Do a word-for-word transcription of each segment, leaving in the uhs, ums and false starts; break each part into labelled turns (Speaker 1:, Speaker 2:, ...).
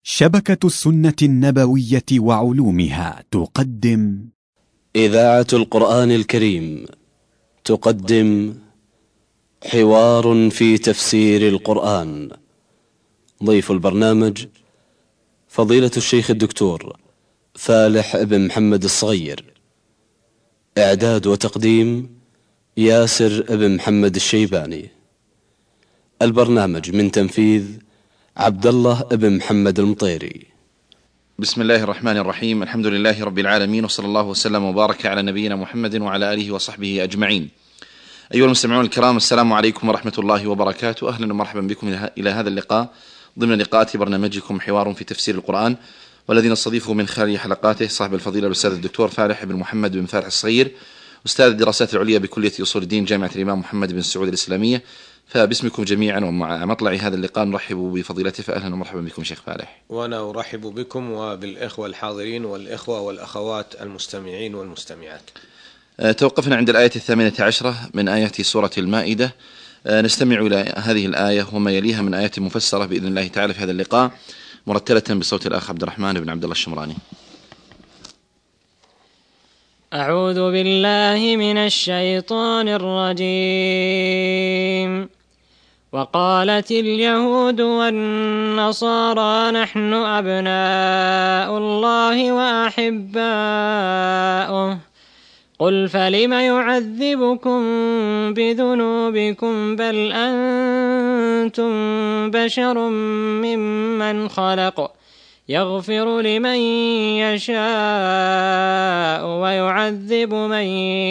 Speaker 1: شبكة السنة النبوية وعلومها تقدم
Speaker 2: إذاعة القرآن الكريم تقدم حوار في تفسير القرآن. ضيف البرنامج فضيلة الشيخ الدكتور فالح بن محمد الصغير. إعداد وتقديم ياسر بن محمد الشيباني. البرنامج من تنفيذ عبد الله بن محمد المطيري.
Speaker 3: بسم الله الرحمن الرحيم. الحمد لله رب العالمين، وصلى الله وسلم وبارك على نبينا محمد وعلى آله وصحبه أجمعين. أيها المستمعون الكرام، السلام عليكم ورحمة الله وبركاته. أهلا ومرحبا بكم إلى هذا اللقاء ضمن لقاءات برنامجكم حوار في تفسير القرآن، والذي نستضيفه من خلال حلقاته صاحب الفضيلة الأستاذ الدكتور فالح بن محمد بن فالح الصغير، أستاذ الدراسات العليا بكلية أصول الدين جامعة الإمام محمد بن سعود الإسلامية. فباسمكم جميعا ومع مطلع هذا اللقاء نرحب بفضيلته، فأهلا ومرحبا بكم شيخ فالح.
Speaker 4: وأنا أرحب بكم وبالإخوة الحاضرين والإخوة والأخوات المستمعين والمستمعات.
Speaker 3: توقفنا عند الآية الثامنة عشرة من آيات سورة المائدة. نستمع إلى هذه الآية وما يليها من آيات مفسرة بإذن الله تعالى في هذا اللقاء، مرتلة بصوت الأخ عبد الرحمن بن عبد الله الشمراني.
Speaker 5: أعوذ بالله من الشيطان الرجيم. وقالت اليهود والنصارى نحن أبناء الله وأحباؤه قل فلم يعذبكم بذنوبكم بل أنتم بشر ممن خلق يغفر لمن يشاء ويعذب من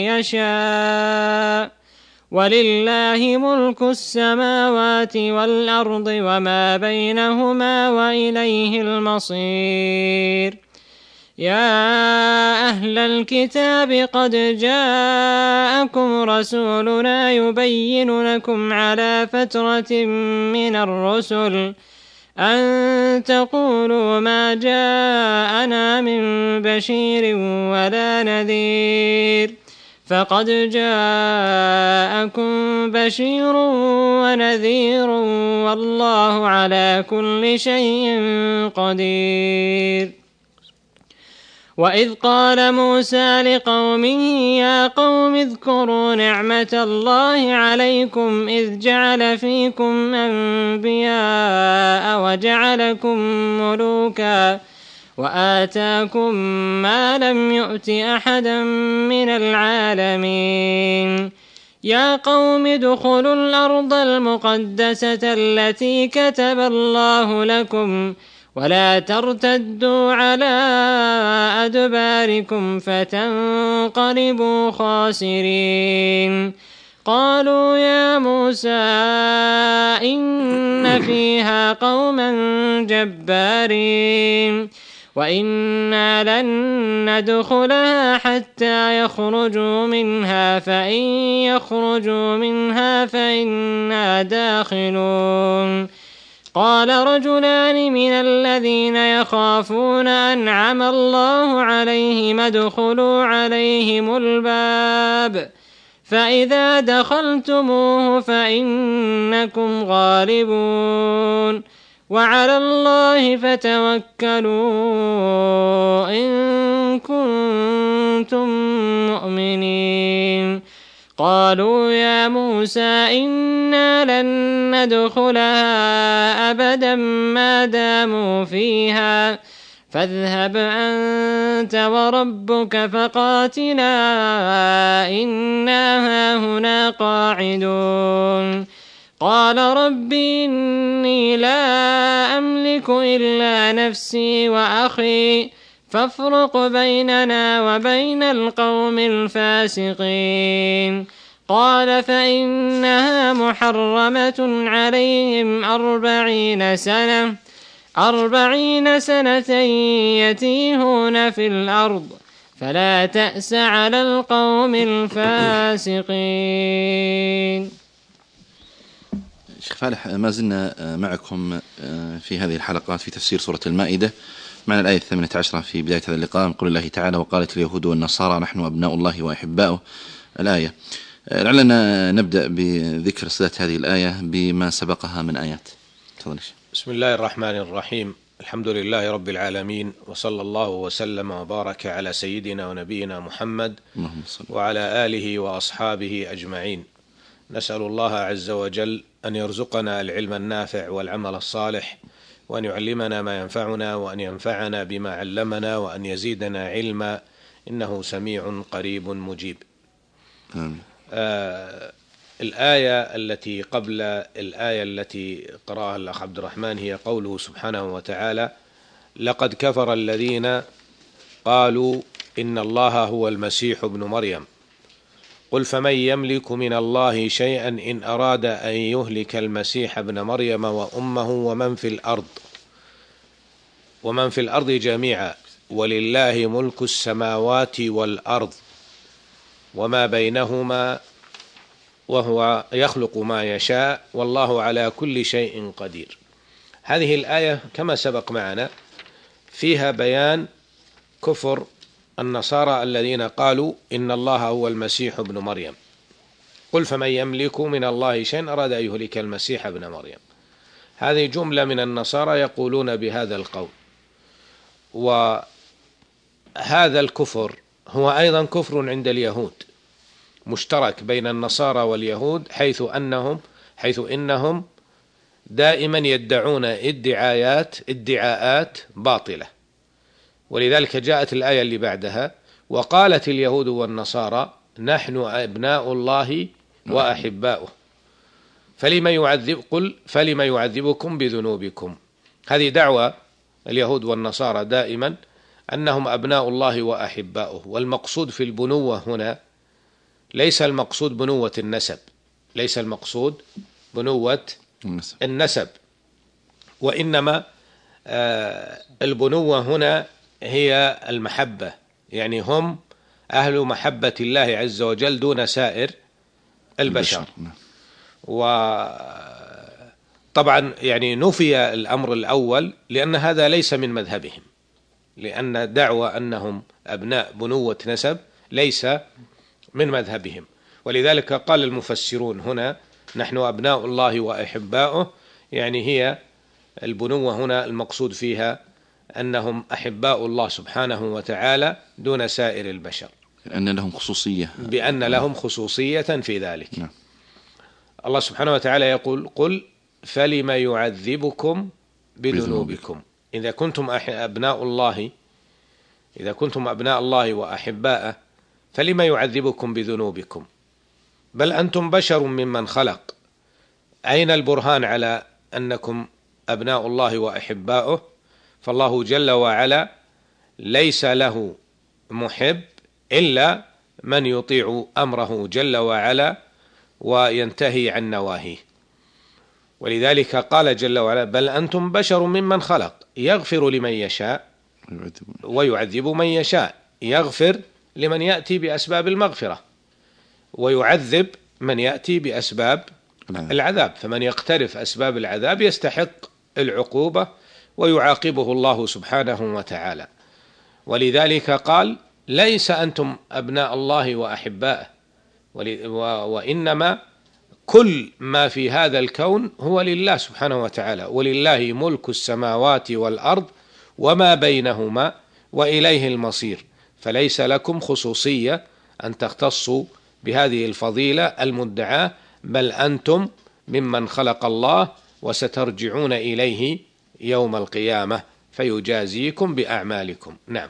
Speaker 5: يشاء ولله ملك السماوات والأرض وما بينهما وإليه المصير. يا أهل الكتاب قد جاءكم رسولنا يبين لكم على فترة من الرسل أن تقولوا ما جاءنا من بشير ولا نذير، فقد جاءكم بشير ونذير والله على كل شيء قدير. وإذ قال موسى لقومه يا قوم اذكروا نعمة الله عليكم إذ جعل فيكم أنبياء وجعلكم ملوكا وآتاكم ما لم يؤت أحدا من العالمين. يا قوم ادخلوا الأرض المقدسة التي كتب الله لكم ولا ترتدوا على أدباركم فتنقلبوا خاسرين. قالوا يا موسى إن فيها قوما جبارين وإنا لن ندخلها حتى يخرجوا منها فإن يخرجوا منها فإنا داخلون. قال رجلان من الذين يخافون أنعم الله عليهم ادخلوا عليهم الباب فإذا دخلتموه فإنكم غالبون وعلى الله فتوكلوا إن كنتم مؤمنين. قالوا يا موسى إنا لن ندخلها أبدا ما داموا فيها فاذهب أنت وربك فقاتلا إنا هاهنا قاعدون. قال رب إني لا أملك إلا نفسي وأخي فافرق بيننا وبين القوم الفاسقين. قال فإنها محرمة عليهم أربعين سنة أربعين سنة يتيهون في الأرض فلا تأس على القوم الفاسقين.
Speaker 3: شيخ فالح، ما زلنا معكم في هذه الحلقات في تفسير سورة المائدة. معنا الآية الثامنة عشرة في بداية هذا اللقاء من قول الله تعالى وقالت اليهود والنصارى نحن أبناء الله وأحباؤه الآية. لعلنا نبدأ بذكر صلة هذه الآية بما سبقها من آيات. تفضل.
Speaker 4: بسم الله الرحمن الرحيم. الحمد لله رب العالمين، وصلى الله وسلم وبارك على سيدنا ونبينا محمد وعلى آله وأصحابه أجمعين. نسأل الله عز وجل أن يرزقنا العلم النافع والعمل الصالح، وأن يعلمنا ما ينفعنا، وأن ينفعنا بما علمنا، وأن يزيدنا علما، إنه سميع قريب مجيب.
Speaker 3: آمين.
Speaker 4: آه الآية التي قبل الآية التي قرأها الأخ عبد الرحمن هي قوله سبحانه وتعالى: لقد كفر الذين قالوا إن الله هو المسيح ابن مريم قل فمن يملك من الله شيئا إن أراد أن يهلك المسيح ابن مريم وأمه ومن في الأرض ومن في الأرض جميعا ولله ملك السماوات والأرض وما بينهما وهو يخلق ما يشاء والله على كل شيء قدير. هذه الآية كما سبق معنا فيها بيان كفر النصارى الذين قالوا إن الله هو المسيح ابن مريم قل فمن يملك من الله شيئا أراد أن يهلك المسيح ابن مريم. هذه جملة من النصارى يقولون بهذا القول، وهذا الكفر هو أيضا كفر عند اليهود، مشترك بين النصارى واليهود، حيث أنهم حيث إنهم دائما يدعون ادعاءات ادعاءات باطلة. ولذلك جاءت الآية اللي بعدها: وقالت اليهود والنصارى نحن أبناء الله وأحباؤه فلما يعذب قل فلما يعذبكم بذنوبكم. هذه دعوة اليهود والنصارى دائما أنهم أبناء الله وأحباؤه. والمقصود في البنوة هنا ليس المقصود بنوة النسب، ليس المقصود بنوة النسب، وإنما البنوة هنا هي المحبة، يعني هم أهل محبة الله عز وجل دون سائر البشر. وطبعا يعني نفي الأمر الأول لأن هذا ليس من مذهبهم، لأن دعوى أنهم أبناء بنوة نسب ليس من مذهبهم. ولذلك قال المفسرون هنا نحن أبناء الله وأحباؤه، يعني هي البنوة هنا المقصود فيها أنهم أحباء الله سبحانه وتعالى دون سائر البشر،
Speaker 3: لأن لهم خصوصية،
Speaker 4: بأن لهم خصوصية في ذلك. نعم. الله سبحانه وتعالى يقول: قل فلم يعذبكم بذنوبكم. إذا كنتم أبناء الله إذا كنتم أبناء الله وأحباءه فلم يعذبكم بذنوبكم، بل أنتم بشر ممن خلق. أين البرهان على أنكم أبناء الله وأحباؤه؟ فالله جل وعلا ليس له محب إلا من يطيع أمره جل وعلا وينتهي عن نواهيه. ولذلك قال جل وعلا: بل أنتم بشر ممن خلق يغفر لمن يشاء ويعذب من يشاء. يغفر لمن يأتي بأسباب المغفرة ويعذب من يأتي بأسباب العذاب، فمن يقترف أسباب العذاب يستحق العقوبة ويعاقبه الله سبحانه وتعالى. ولذلك قال: ليس أنتم أبناء الله وأحباءه، وإنما كل ما في هذا الكون هو لله سبحانه وتعالى، ولله ملك السماوات والأرض وما بينهما وإليه المصير. فليس لكم خصوصية أن تختصوا بهذه الفضيلة المدعاة، بل أنتم ممن خلق الله وسترجعون إليه يوم القيامة فيجازيكم بأعمالكم. نعم.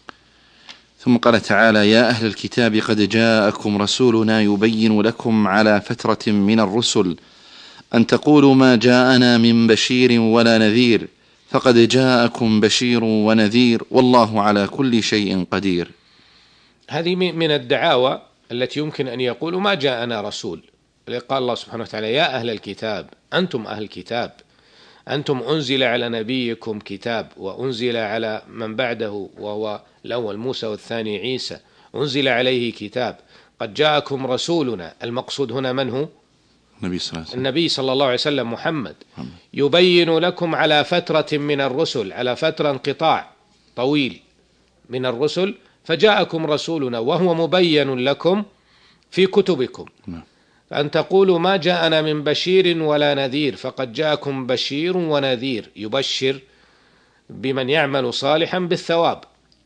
Speaker 3: ثم قال تعالى: يا أهل الكتاب قد جاءكم رسولنا يبين لكم على فترة من الرسل أن تقولوا ما جاءنا من بشير ولا نذير فقد جاءكم بشير ونذير والله على كل شيء قدير.
Speaker 4: هذه من الدعاوى التي يمكن أن يقولوا ما جاءنا رسول. قال الله سبحانه وتعالى: يا أهل الكتاب، أنتم أهل الكتاب، أنتم أنزل على نبيكم كتاب وأنزل على من بعده وهو الأول موسى والثاني عيسى، أنزل عليه كتاب، قد جاءكم رسولنا. المقصود هنا من هو؟
Speaker 3: النبي صلى الله عليه وسلم,
Speaker 4: النبي صلى الله عليه وسلم محمد. يبين لكم على فترة من الرسل، على فترة انقطاع طويل من الرسل، فجاءكم رسولنا وهو مبين لكم في كتبكم أن تقولوا ما جاءنا من بشير ولا نذير فقد جاءكم بشير ونذير. يبشر بمن يعمل صالحا بالثواب،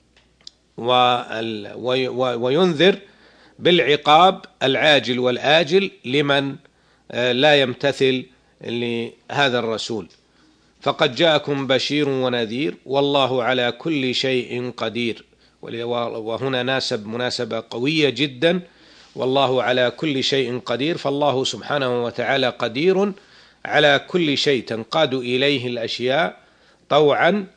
Speaker 4: وينذر بالعقاب العاجل والآجل لمن لا يمتثل لهذا الرسول. فقد جاءكم بشير ونذير والله على كل شيء قدير. وهنا ناسب مناسبة قوية جدا، والله على كل شيء قدير، فالله سبحانه وتعالى قدير على كل شيء تنقاد إليه الأشياء طوعا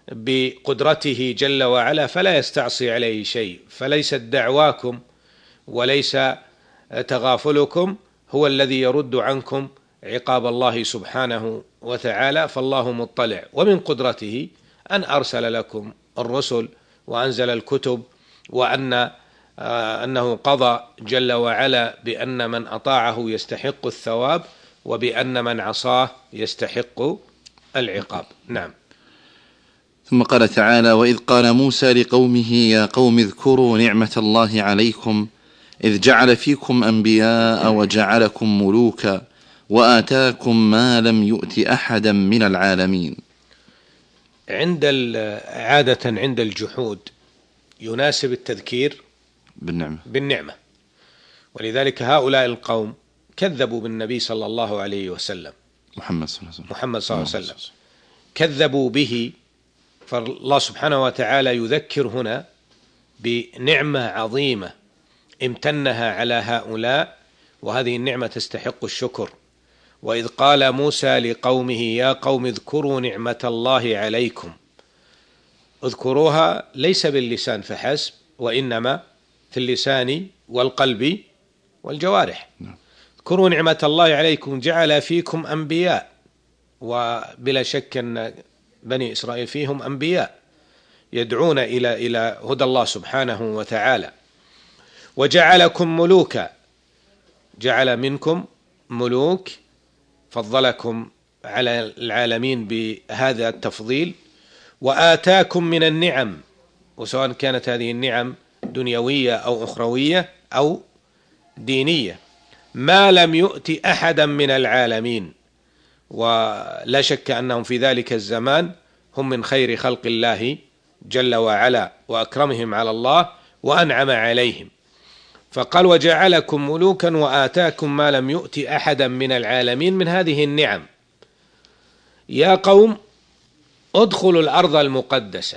Speaker 4: بقدرته جل وعلا، فلا يستعصي عليه شيء. فليست دعواكم وليس تغافلكم هو الذي يرد عنكم عقاب الله سبحانه وتعالى، فالله مطلع. ومن قدرته أن أرسل لكم الرسل وأنزل الكتب، وأن أنه قضى جل وعلا بأن من أطاعه يستحق الثواب، وبأن من عصاه يستحق العقاب. نعم.
Speaker 3: ثم قال تعالى: وإذ قال موسى لقومه يا قوم اذكروا نعمة الله عليكم إذ جعل فيكم أنبياء وجعلكم ملوكا وآتاكم ما لم يؤت أحدا من العالمين.
Speaker 4: عند عادة عند الجحود يناسب التذكير
Speaker 3: بالنعمة
Speaker 4: بالنعمة، ولذلك هؤلاء القوم كذبوا بالنبي صلى الله عليه وسلم،
Speaker 3: محمد صلى الله عليه وسلم
Speaker 4: محمد صلى الله عليه وسلم كذبوا به. فالله سبحانه وتعالى يذكر هنا بنعمة عظيمة امتنها على هؤلاء، وهذه النعمة تستحق الشكر. وإذ قال موسى لقومه يا قوم اذكروا نعمة الله عليكم، اذكروها ليس باللسان فحسب، وإنما في اللسان والقلب والجوارح. اذكروا نعمة الله عليكم جعل فيكم أنبياء، وبلا شك أن بني إسرائيل فيهم أنبياء يدعون إلى إلى هدى الله سبحانه وتعالى. وجعلكم ملوكا، جعل منكم ملوك، فضلكم على العالمين بهذا التفضيل. وآتاكم من النعم، وسواء كانت هذه النعم دنيوية أو أخروية أو دينية، ما لم يؤت أحدا من العالمين. ولا شك أنهم في ذلك الزمان هم من خير خلق الله جل وعلا، وأكرمهم على الله وأنعم عليهم. فقال وجعلكم ملوكا وآتاكم ما لم يؤت أحدا من العالمين من هذه النعم. يا قوم ادخلوا الأرض المقدسة.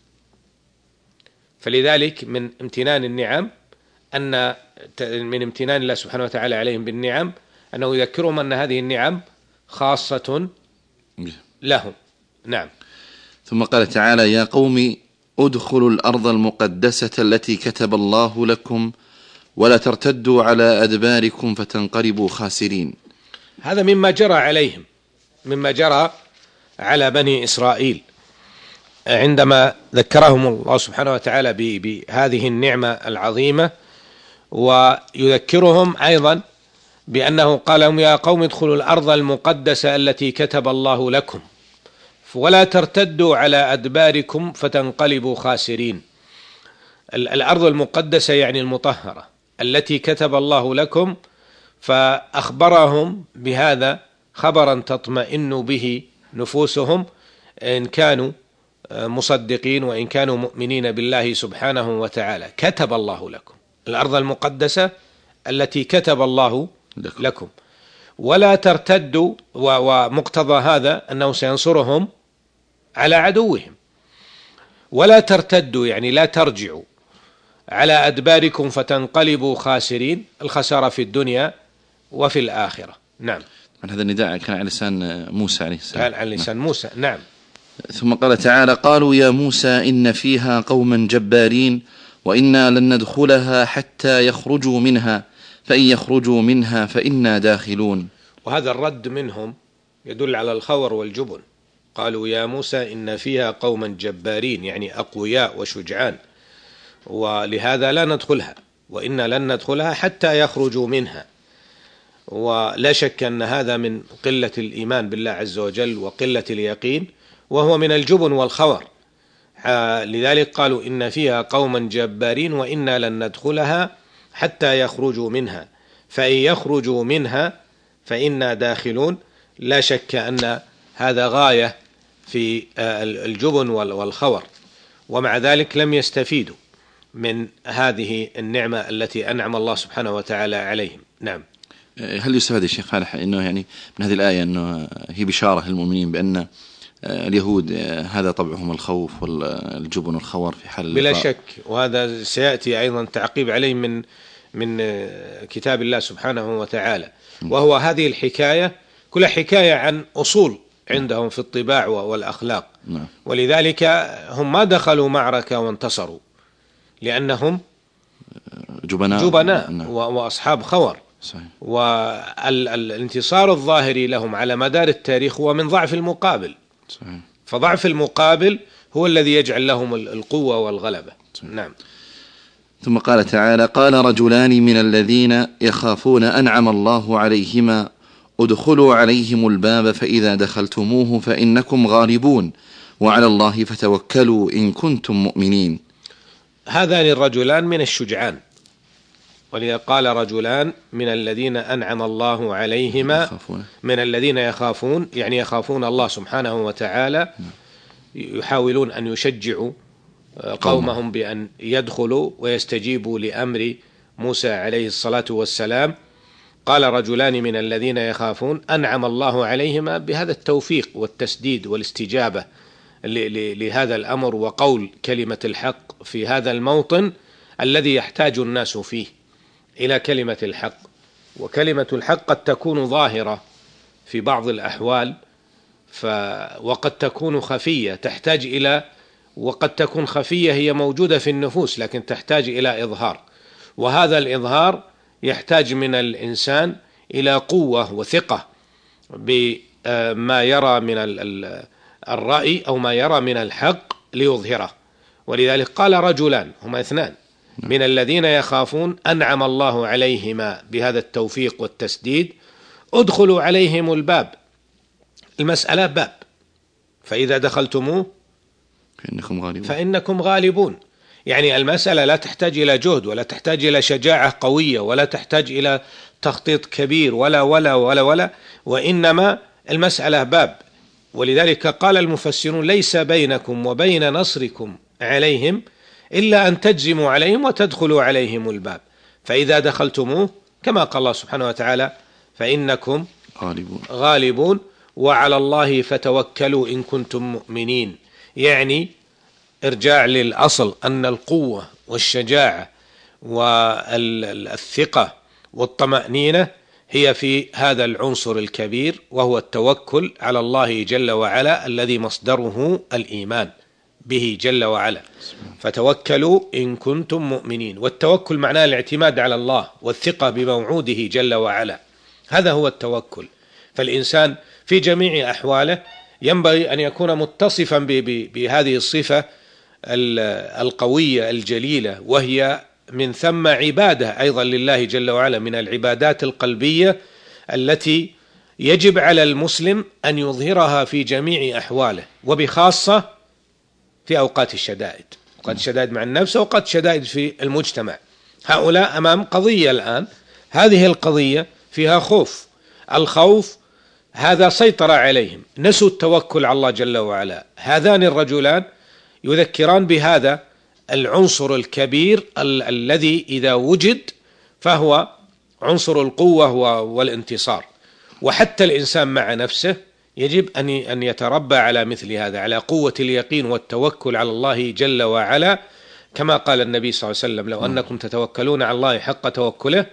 Speaker 4: فلذلك من امتنان النعم أن من امتنان الله سبحانه وتعالى عليهم بالنعم أنه يذكرهم أن هذه النعم خاصة لهم. نعم.
Speaker 3: ثم قال تعالى يا قوم ادخلوا الأرض المقدسة التي كتب الله لكم ولا ترتدوا على أدباركم فتنقلبوا خاسرين.
Speaker 4: هذا مما جرى عليهم، مما جرى على بني إسرائيل عندما ذكرهم الله سبحانه وتعالى بهذه النعمة العظيمة، ويذكرهم أيضا بأنه قال لهم يا قوم ادخلوا الأرض المقدسة التي كتب الله لكم ولا ترتدوا على أدباركم فتنقلبوا خاسرين. الأرض المقدسة يعني المطهرة التي كتب الله لكم، فأخبرهم بهذا خبرا تطمئن به نفوسهم إن كانوا مصدقين وإن كانوا مؤمنين بالله سبحانه وتعالى. كتب الله لكم الأرض المقدسة التي كتب الله لكم ولا ترتدوا، ومقتضى هذا أنه سينصرهم على عدوهم. ولا ترتدوا يعني لا ترجعوا على أدباركم فتنقلبوا خاسرين، الخسارة في الدنيا وفي الآخرة. نعم.
Speaker 3: هذا النداء كان على لسان موسى عليه السلام.
Speaker 4: كان على لسان موسى. نعم.
Speaker 3: ثم قال تعالى قالوا يا موسى إن فيها قوما جبارين وإنا لن ندخلها حتى يخرجوا منها فإن يخرجوا منها فإنا داخلون.
Speaker 4: وهذا الرد منهم يدل على الخور والجبن. قالوا يا موسى إن فيها قوما جبارين يعني أقوياء وشجعان، ولهذا لا ندخلها، وإنا لن ندخلها حتى يخرجوا منها. ولا شك أن هذا من قلة الإيمان بالله عز وجل وقلة اليقين، وهو من الجبن والخور. لذلك قالوا إن فيها قوما جبارين وإنا لن ندخلها حتى يخرجوا منها فإن يخرجوا منها فإنا داخلون. لا شك أن هذا غاية في الجبن والخور، ومع ذلك لم يستفيدوا من هذه النعمة التي أنعم الله سبحانه وتعالى عليهم. نعم.
Speaker 3: هل يستفاد يا شيخ فالح أنه يعني من هذه الآية أنه هي بشارة للمؤمنين بأن اليهود هذا طبعهم الخوف والجبن والخور في حال
Speaker 4: بلا شك، وهذا سيأتي أيضا تعقيب عليه من من كتاب الله سبحانه وتعالى، وهو هذه الحكاية كلها حكاية عن أصول عندهم في الطباع والأخلاق. ولذلك هم ما دخلوا معركة وانتصروا لأنهم
Speaker 3: جبناء,
Speaker 4: جبناء وأصحاب خور. صحيح. والانتصار الظاهري لهم على مدار التاريخ هو من ضعف المقابل. صحيح. فضعف المقابل هو الذي يجعل لهم القوة والغلبة. صحيح. نعم.
Speaker 3: ثم قال تعالى: قال رجلان من الذين يخافون أنعم الله عليهما ادخلوا عليهم الباب فإذا دخلتموه فإنكم غالبون وعلى الله فتوكلوا إن كنتم مؤمنين.
Speaker 4: هذان الرجلان من الشجعان، ولذا قال رجلان من الذين أنعم الله عليهما، من الذين يخافون يعني يخافون الله سبحانه وتعالى، يحاولون أن يشجعوا قومهم بأن يدخلوا ويستجيبوا لأمر موسى عليه الصلاة والسلام. قال رجلان من الذين يخافون أنعم الله عليهما بهذا التوفيق والتسديد والاستجابة لهذا الأمر وقول كلمة الحق في هذا الموطن الذي يحتاج الناس فيه إلى كلمة الحق. وكلمة الحق قد تكون ظاهرة في بعض الأحوال ف... وقد تكون خفية تحتاج إلى وقد تكون خفية هي موجودة في النفوس لكن تحتاج إلى إظهار، وهذا الإظهار يحتاج من الإنسان إلى قوة وثقة بما يرى من الرأي أو ما يرى من الحق ليظهره. ولذلك قال رجلان، هما اثنان، من الذين يخافون أنعم الله عليهما بهذا التوفيق والتسديد ادخلوا عليهم الباب. المسألة باب، فإذا دخلتموه
Speaker 3: فإنكم غالبون.
Speaker 4: فإنكم غالبون، يعني المسألة لا تحتاج إلى جهد ولا تحتاج إلى شجاعة قوية ولا تحتاج إلى تخطيط كبير ولا ولا ولا ولا وإنما المسألة باب. ولذلك قال المفسرون: ليس بينكم وبين نصركم عليهم إلا أن تجزموا عليهم وتدخلوا عليهم الباب، فإذا دخلتموه كما قال الله سبحانه وتعالى: فإنكم
Speaker 3: غالبون
Speaker 4: غالبون وعلى الله فتوكلوا إن كنتم مؤمنين. يعني ارجاع للأصل أن القوة والشجاعة والثقة والطمأنينة هي في هذا العنصر الكبير وهو التوكل على الله جل وعلا الذي مصدره الإيمان به جل وعلا. فتوكلوا إن كنتم مؤمنين، والتوكل معناه الاعتماد على الله والثقة بموعوده جل وعلا، هذا هو التوكل. فالإنسان في جميع أحواله ينبغي أن يكون متصفا بهذه الصفة القوية الجليلة، وهي من ثم عبادة أيضا لله جل وعلا، من العبادات القلبية التي يجب على المسلم أن يظهرها في جميع أحواله، وبخاصة في أوقات الشدائد، أوقات الشدائد مع النفس وأوقات الشدائد في المجتمع. هؤلاء أمام قضية الآن، هذه القضية فيها خوف، الخوف هذا سيطر عليهم، نسوا التوكل على الله جل وعلا. هذان الرجلان يذكران بهذا العنصر الكبير ال- الذي إذا وجد فهو عنصر القوة والانتصار. وحتى الإنسان مع نفسه يجب أن أن يتربى على مثل هذا، على قوة اليقين والتوكل على الله جل وعلا، كما قال النبي صلى الله عليه وسلم: لو أنكم تتوكلون على الله حق توكله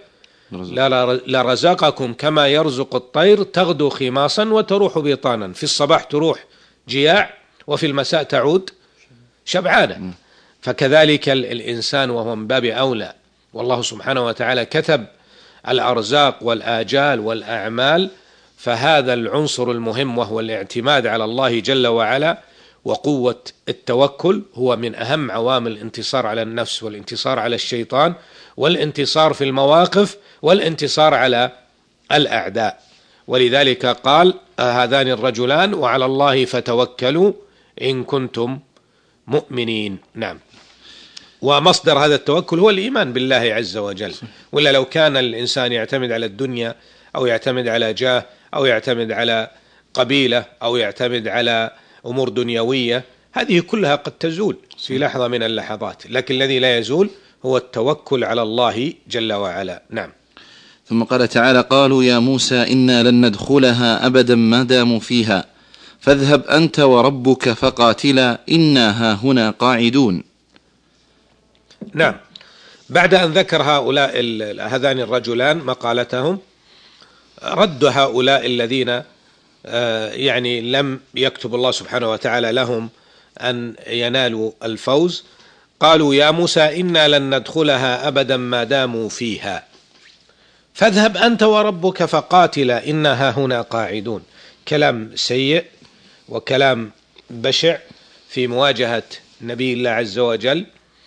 Speaker 4: لرزقكم كما يرزق الطير تغدو خماصا وتروح بطانا، في الصباح تروح جياع وفي المساء تعود شبعانا. فكذلك الإنسان وهو من باب أولى، والله سبحانه وتعالى كتب الأرزاق والآجال والأعمال، فهذا العنصر المهم وهو الاعتماد على الله جل وعلا وقوة التوكل هو من أهم عوامل الانتصار على النفس والانتصار على الشيطان والانتصار في المواقف والانتصار على الأعداء. ولذلك قال: هذان الرجلان وعلى الله فتوكلوا إن كنتم مؤمنين. نعم. ومصدر هذا التوكل هو الإيمان بالله عز وجل، ولا لو كان الإنسان يعتمد على الدنيا أو يعتمد على جاه أو يعتمد على قبيلة أو يعتمد على أمور دنيوية، هذه كلها قد تزول في لحظة من اللحظات، لكن الذي لا يزول هو التوكل على الله جل وعلا. نعم.
Speaker 3: ثم قال تعالى: قالوا يا موسى إنا لن ندخلها أبدا ما داموا فيها فاذهب أنت وربك فقاتلا إنا هاهنا قاعدون.
Speaker 4: نعم. بعد أن ذكر هؤلاء هذان الرجلان مقالتهم، رد هؤلاء الذين يعني لم يكتب الله سبحانه وتعالى لهم أن ينالوا الفوز. قالوا يا موسى إنا لن ندخلها أبدا ما داموا فيها فاذهب أنت وربك فقاتلا إنا هاهنا قاعدون. كلام سيء وكلام بشع في مواجهة نبي الله عز وجل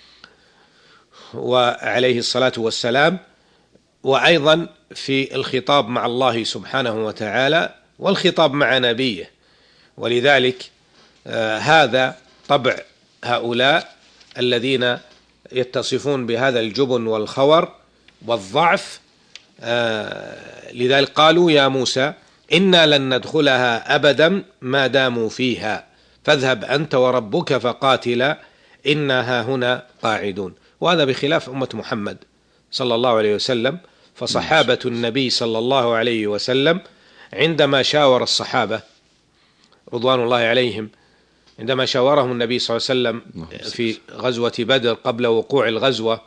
Speaker 4: وعليه الصلاة والسلام، وأيضا في الخطاب مع الله سبحانه وتعالى والخطاب مع نبيه. ولذلك آه هذا طبع هؤلاء الذين يتصفون بهذا الجبن والخور والضعف. آه لذلك قالوا يا موسى إنا لن ندخلها أبدا ما داموا فيها فاذهب أنت وربك فقاتلا إنا هاهنا قاعدون. وهذا بخلاف أمة محمد صلى الله عليه وسلم، فصحابة النبي صلى الله عليه وسلم عندما شاور الصحابة رضوان الله عليهم، عندما شاورهم النبي صلى الله عليه وسلم في غزوة بدر قبل وقوع الغزوة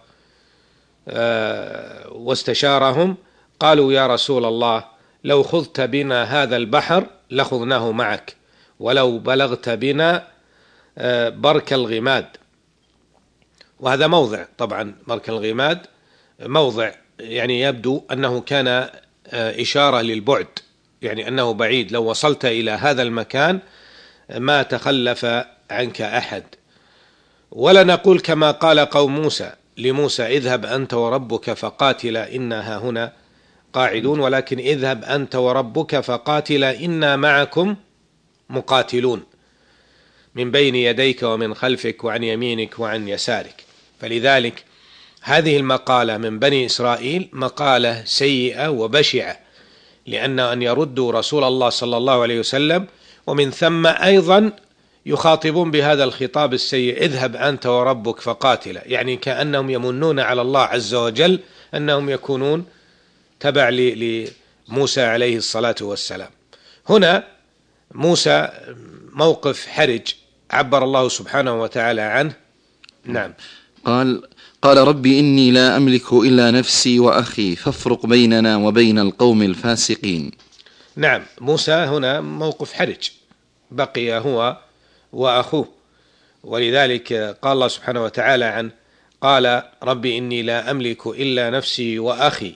Speaker 4: واستشارهم، قالوا يا رسول الله لو خضت بنا هذا البحر لخضناه معك ولو بلغت بنا برك الغماد. وهذا موضع، طبعا برك الغماد موضع يعني يبدو أنه كان إشارة للبعد، يعني أنه بعيد، لو وصلت إلى هذا المكان ما تخلف عنك أحد. ولا نقول كما قال قوم موسى لموسى اذهب أنت وربك فقاتلا إنا هاهنا قاعدون، ولكن اذهب أنت وربك فقاتلا إنا معكم مقاتلون من بين يديك ومن خلفك وعن يمينك وعن يسارك. فلذلك هذه المقالة من بني إسرائيل مقالة سيئة وبشعة، لأن أن يردوا رسول الله صلى الله عليه وسلم، ومن ثم أيضا يخاطبون بهذا الخطاب السيء اذهب أنت وربك فقاتلا، يعني كأنهم يمنون على الله عز وجل أنهم يكونون تبع لموسى عليه الصلاة والسلام. هنا موسى موقف حرج عبر الله سبحانه وتعالى عنه. نعم.
Speaker 3: قال قال ربي إني لا أملك إلا نفسي وأخي فافرق بيننا وبين القوم الفاسقين.
Speaker 4: نعم، موسى هنا موقف حرج، بقي هو وأخوه، ولذلك قال الله سبحانه وتعالى عنه قال ربي إني لا أملك إلا نفسي وأخي.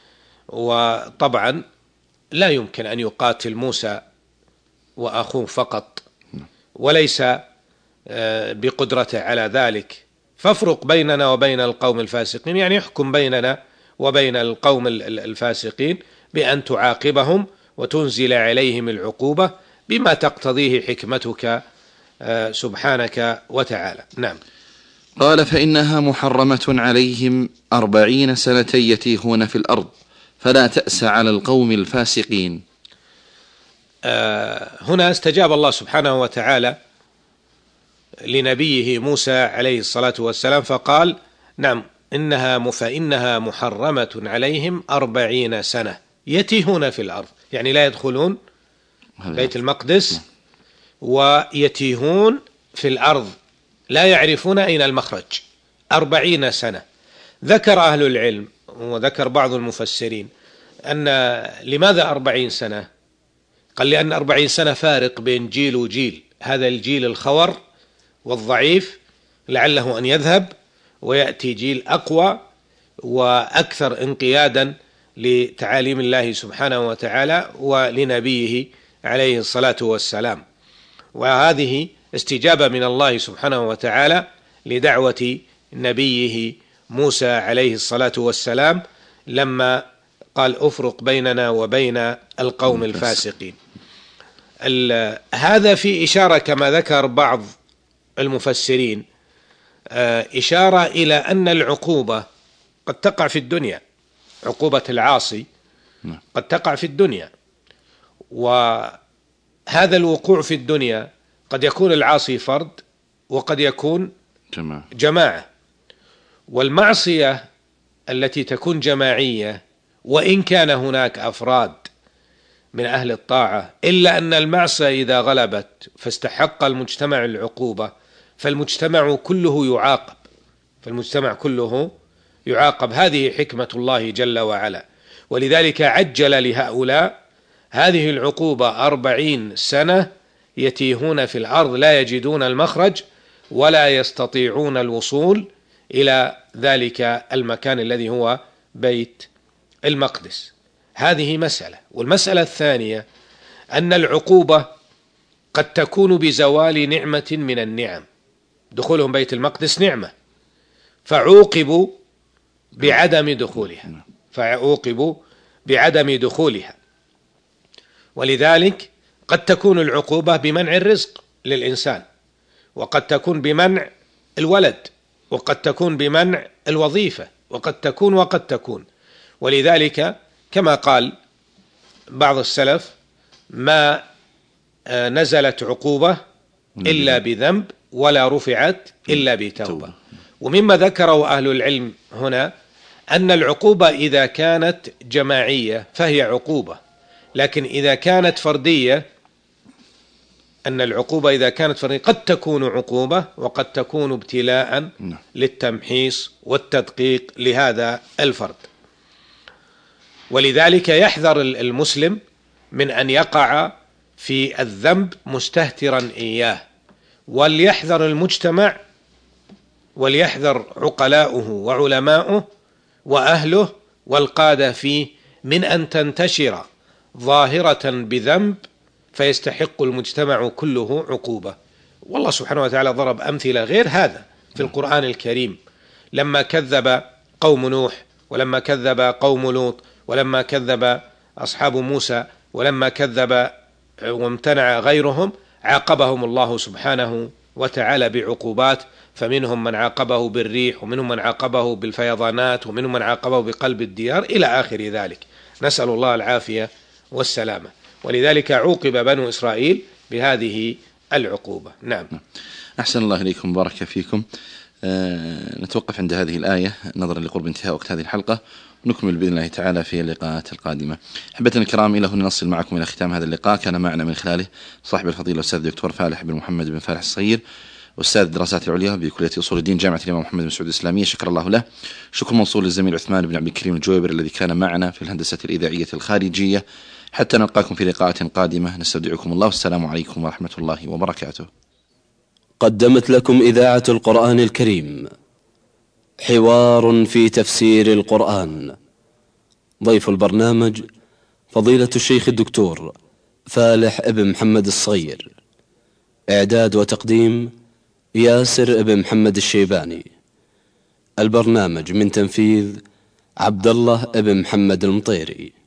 Speaker 4: وطبعا لا يمكن أن يقاتل موسى وأخوه فقط، وليس بقدرته على ذلك. فافرق بيننا وبين القوم الفاسقين، يعني يحكم بيننا وبين القوم الفاسقين بأن تعاقبهم وتنزل عليهم العقوبة بما تقتضيه حكمتك سبحانك وتعالى. نعم.
Speaker 3: قال فإنها محرمة عليهم أربعين سنة يتيهون في الأرض فلا تأس على القوم الفاسقين.
Speaker 4: آه هنا استجاب الله سبحانه وتعالى لنبيه موسى عليه الصلاة والسلام فقال نعم إنها فإنها محرمة عليهم أربعين سنة يتيهون في الأرض، يعني لا يدخلون بيت المقدس ويتيهون في الأرض لا يعرفون أين المخرج. أربعين سنة. ذكر أهل العلم وذكر بعض المفسرين أن لماذا أربعين سنة؟ قال لأن أربعين سنة فارق بين جيل وجيل، هذا الجيل الخور والضعيف لعله أن يذهب ويأتي جيل أقوى وأكثر انقيادا لتعاليم الله سبحانه وتعالى ولنبيه عليه الصلاة والسلام. وهذه استجابة من الله سبحانه وتعالى لدعوة نبيه موسى عليه الصلاة والسلام لما قال أفرق بيننا وبين القوم الفاسقين. هذا في إشارة كما ذكر بعض المفسرين، إشارة إلى أن العقوبة قد تقع في الدنيا، عقوبة العاصي قد تقع في الدنيا، وهذا الوقوع في الدنيا قد يكون العاصي فرد وقد يكون
Speaker 3: جماعة,
Speaker 4: جماعة. والمعصية التي تكون جماعية وإن كان هناك أفراد من أهل الطاعة، إلا أن المعصية إذا غلبت فاستحق المجتمع العقوبة فالمجتمع كله يعاقب فالمجتمع كله يعاقب هذه حكمة الله جل وعلا. ولذلك عجل لهؤلاء هذه العقوبة أربعين سنة يتيهون في الأرض لا يجدون المخرج ولا يستطيعون الوصول إلى ذلك المكان الذي هو بيت المقدس. هذه مسألة. والمسألة الثانية أن العقوبة قد تكون بزوال نعمة من النعم. دخولهم بيت المقدس نعمة فعوقبوا بعدم دخولها فعوقبوا بعدم دخولها ولذلك قد تكون العقوبة بمنع الرزق للإنسان، وقد تكون بمنع الولد، وقد تكون بمنع الوظيفة، وقد تكون وقد تكون ولذلك كما قال بعض السلف: ما نزلت عقوبة إلا بذنب ولا رفعت إلا بتوبة. ومما ذكره أهل العلم هنا أن العقوبة إذا كانت جماعية فهي عقوبة، لكن إذا كانت فردية أن العقوبة إذا كانت فردية قد تكون عقوبة وقد تكون ابتلاء للتمحيص والتدقيق لهذا الفرد. ولذلك يحذر المسلم من أن يقع في الذنب مستهترا إياه، وليحذر المجتمع وليحذر عقلاؤه وعلماؤه وأهله والقادة فيه من أن تنتشر ظاهرة بذنب فيستحق المجتمع كله عقوبة. والله سبحانه وتعالى ضرب أمثلة غير هذا في القرآن الكريم، لما كذب قوم نوح، ولما كذب قوم لوط، ولما كذب أصحاب موسى، ولما كذب وامتنع غيرهم عاقبهم الله سبحانه وتعالى بعقوبات، فمنهم من عاقبه بالريح، ومنهم من عاقبه بالفيضانات، ومنهم من عاقبه بقلب الديار إلى آخر ذلك. نسأل الله العافية والسلامة. ولذلك عوقب بنو إسرائيل بهذه العقوبة. نعم.
Speaker 3: أحسن الله إليكم، بارك فيكم. أه نتوقف عند هذه الآية نظرا لقرب انتهاء وقت هذه الحلقة، ونكمل بإذن الله تعالى في اللقاءات القادمة. أحبتنا الكرام، إلى هنا نصل معكم إلى ختام هذا اللقاء. كان معنا من خلاله صاحب الفضيلة الأستاذ الدكتور فالح بن محمد بن فالح الصغير، أستاذ الدراسات العليا بكلية أصول الدين جامعة الإمام محمد بن سعود الإسلامية، شكر الله له. شكر موصول للزميل عثمان بن عبد الكريم الجويبر الذي كان معنا في الهندسة الإذاعية الخارجية. حتى نلقاكم في لقاءات قادمة، نستودعكم الله، والسلام عليكم ورحمة الله وبركاته.
Speaker 2: قدمت لكم إذاعة القرآن الكريم حوار في تفسير القرآن. ضيف البرنامج فضيلة الشيخ الدكتور فالح ابن محمد الصغير. إعداد وتقديم ياسر ابن محمد الشيباني. البرنامج من تنفيذ عبد الله ابن محمد المطيري.